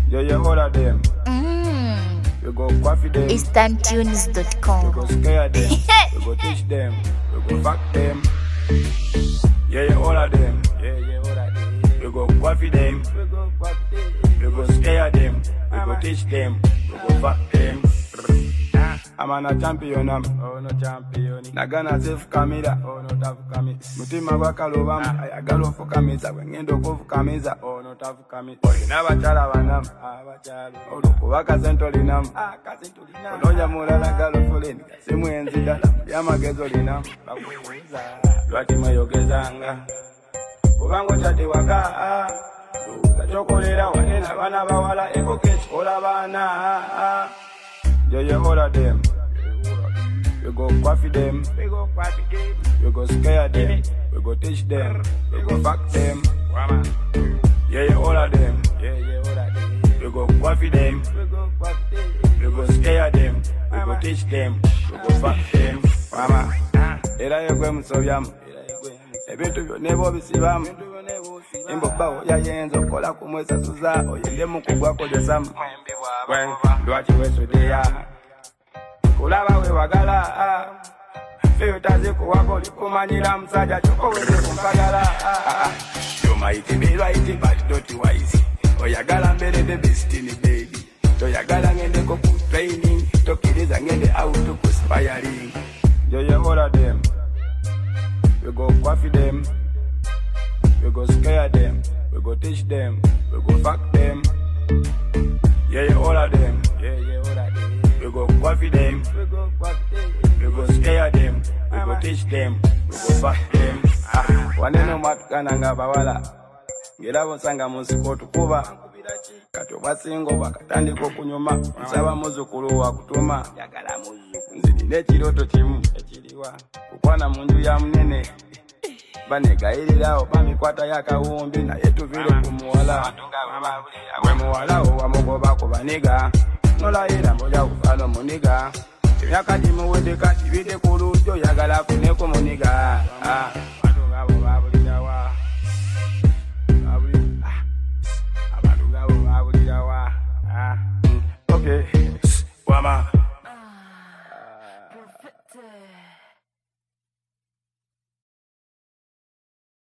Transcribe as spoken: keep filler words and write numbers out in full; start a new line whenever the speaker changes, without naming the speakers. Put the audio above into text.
Yeah, yeah, all of them.
Mm.
We go coffee them.
Eastern Tunes dot com.
We go scare them. We go teach them. We go fuck them. Yeah, yeah, all of them. Yeah, yeah, all of them. We go coffee them. We go coffee them. We go scare them. We go teach them. We go fuck them. I'm a champion, I'm oh no champion. Nagana safe camera, oh no tafu camera. Mutima wakalova, ayagalo for camera. Wengendo kofu camera, oh no tafu camera. Oh inaba chala wanam, aba chala. Oh no waka sentolinam, ah kasentolinam. Onoja mulala galo foleni, simu enzida, yama gezolinam. Bakuza, lwati mayogezanga. Ubango chate waka, chokolera wanena bana bawala eko kesh ola bana. Yeah, yeah, all of them. We go coffee them. We go coffee them. We go scare them. We go teach them. We go fuck them. Yeah, yeah, all of them. Yeah, yeah, all of them. We go coffee them. We go coffee them. We go scare them. We go teach them. We go fuck them. Mama, era yegwe musobyam. Ebintu byonna bobisibamu. Imbobawo yayenzo kola kumwesa suza oyende mukugwa kojesamu. When lwaki wesudeya kulaba we wagala feo taze kuwako likumanyira msaja choko weze kumpagala you might be right but not wise oyagala mbere the best in baby toyagala ngende ko training tokiriza ngende out to conspiring yo yo all of them we go coffee them we go scare them we go teach them we go fuck them. Yeah, yeah, all of them. Yeah, yeah, all of them. We go coffee them. We go coffee them. We go scare them. We go teach them. We go fuck them. Ah, waneno matukana ngabawala. Ngirabo sanga musiko tukuba. Kato basingo bakatandiko kunyuma. Nsaba muzukulu wa kutuma. Yagala muzukulu. Nzidine kiroto kimu ekiriwa. Kukwana munju ya munene. Banega ililao bamikwata yakawumbi na yetu vile kumuwala we muwala wa mugoba ko baniga nola ira moja ufalo muniga myaka jimu wende kati bide kulujo yagala kuneko muniga ah